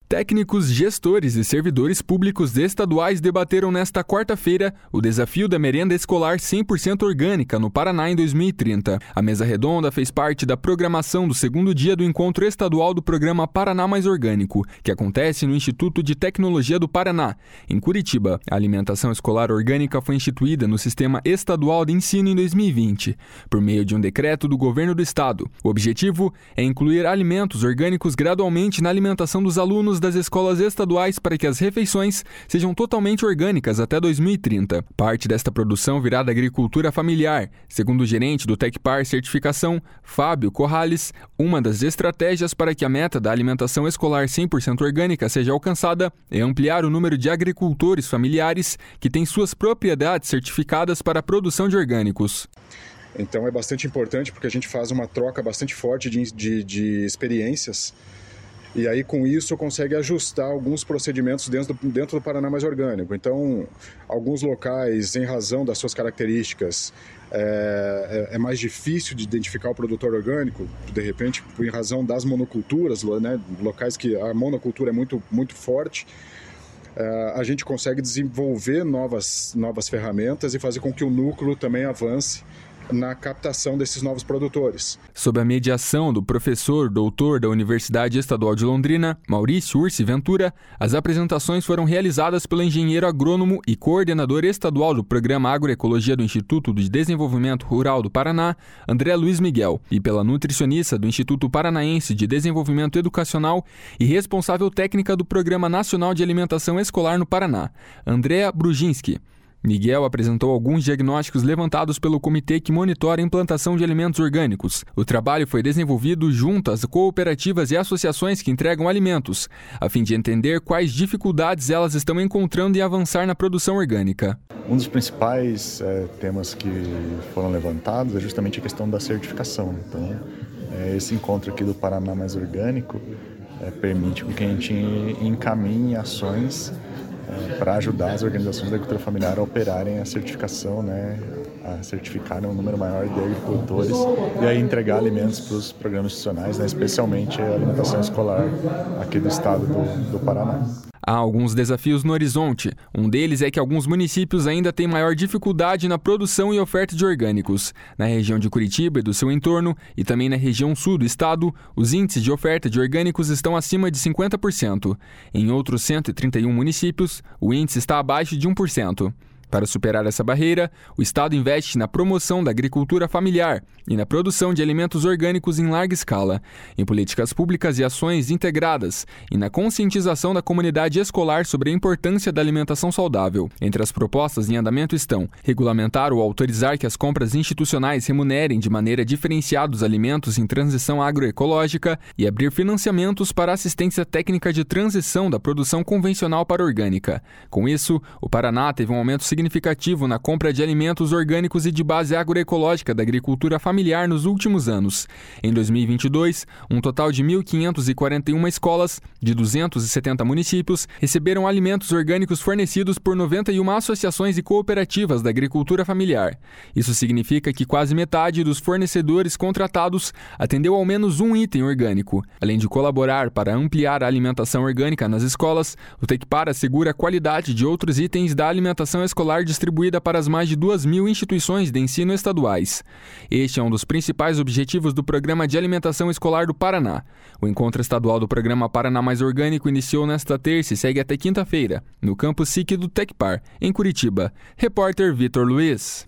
Técnicos, gestores e servidores públicos estaduais debateram nesta quarta-feira o desafio da merenda escolar 100% orgânica no Paraná em 2030. A mesa redonda fez parte da programação do segundo dia do encontro estadual do programa Paraná Mais Orgânico, que acontece no Instituto de Tecnologia do Paraná, em Curitiba. A alimentação escolar orgânica foi instituída no Sistema Estadual de Ensino em 2020, por meio de um decreto do governo do estado. O objetivo é incluir alimentos orgânicos gradualmente na alimentação dos alunos das escolas estaduais para que as refeições sejam totalmente orgânicas até 2030. Parte desta produção virá da agricultura familiar. Segundo o gerente do Tecpar Certificação, Fábio Corrales, uma das estratégias para que a meta da alimentação escolar 100% orgânica seja alcançada é ampliar o número de agricultores familiares que têm suas propriedades certificadas para a produção de orgânicos. Então é bastante importante porque a gente faz uma troca bastante forte de experiências. E aí, com isso, consegue ajustar alguns procedimentos dentro do Paraná Mais Orgânico. Então, alguns locais, em razão das suas características, é mais difícil de identificar o produtor orgânico, de repente, em razão das monoculturas, né? Locais que a monocultura é muito, muito forte. A gente consegue desenvolver novas ferramentas e fazer com que o núcleo também avance na captação desses novos produtores. Sob a mediação do professor doutor da Universidade Estadual de Londrina, Maurício Ursi Ventura, as apresentações foram realizadas pelo engenheiro agrônomo e coordenador estadual do Programa Agroecologia do Instituto de Desenvolvimento Rural do Paraná, André Luiz Miguel, e pela nutricionista do Instituto Paranaense de Desenvolvimento Educacional e responsável técnica do Programa Nacional de Alimentação Escolar no Paraná, Andréa Brujinski. Miguel apresentou alguns diagnósticos levantados pelo comitê que monitora a implantação de alimentos orgânicos. O trabalho foi desenvolvido junto às cooperativas e associações que entregam alimentos, a fim de entender quais dificuldades elas estão encontrando em avançar na produção orgânica. Um dos principais temas que foram levantados é justamente a questão da certificação. Então, esse encontro aqui do Paraná Mais Orgânico permite que a gente encaminhe ações para ajudar as organizações da agricultura familiar a operarem a certificação, a certificarem um número maior de agricultores e aí entregar alimentos para os programas institucionais, especialmente a alimentação escolar aqui do estado do Paraná. Há alguns desafios no horizonte. Um deles é que alguns municípios ainda têm maior dificuldade na produção e oferta de orgânicos. Na região de Curitiba e do seu entorno, e também na região sul do estado, os índices de oferta de orgânicos estão acima de 50%. Em outros 131 municípios, o índice está abaixo de 1%. Para superar essa barreira, o Estado investe na promoção da agricultura familiar e na produção de alimentos orgânicos em larga escala, em políticas públicas e ações integradas e na conscientização da comunidade escolar sobre a importância da alimentação saudável. Entre as propostas em andamento estão regulamentar ou autorizar que as compras institucionais remunerem de maneira diferenciada os alimentos em transição agroecológica e abrir financiamentos para assistência técnica de transição da produção convencional para orgânica. Com isso, o Paraná teve um aumento significativo na compra de alimentos orgânicos e de base agroecológica da agricultura familiar nos últimos anos. Em 2022, um total de 1.541 escolas de 270 municípios receberam alimentos orgânicos fornecidos por 91 associações e cooperativas da agricultura familiar. Isso significa que quase metade dos fornecedores contratados atendeu ao menos um item orgânico. Além de colaborar para ampliar a alimentação orgânica nas escolas, o Tecpar assegura a qualidade de outros itens da alimentação escolar distribuída para as mais de 2.000 instituições de ensino estaduais. Este é um dos principais objetivos do Programa de Alimentação Escolar do Paraná. O encontro estadual do Programa Paraná Mais Orgânico iniciou nesta terça e segue até quinta-feira, no campus SIC do Tecpar, em Curitiba. Repórter Vitor Luiz.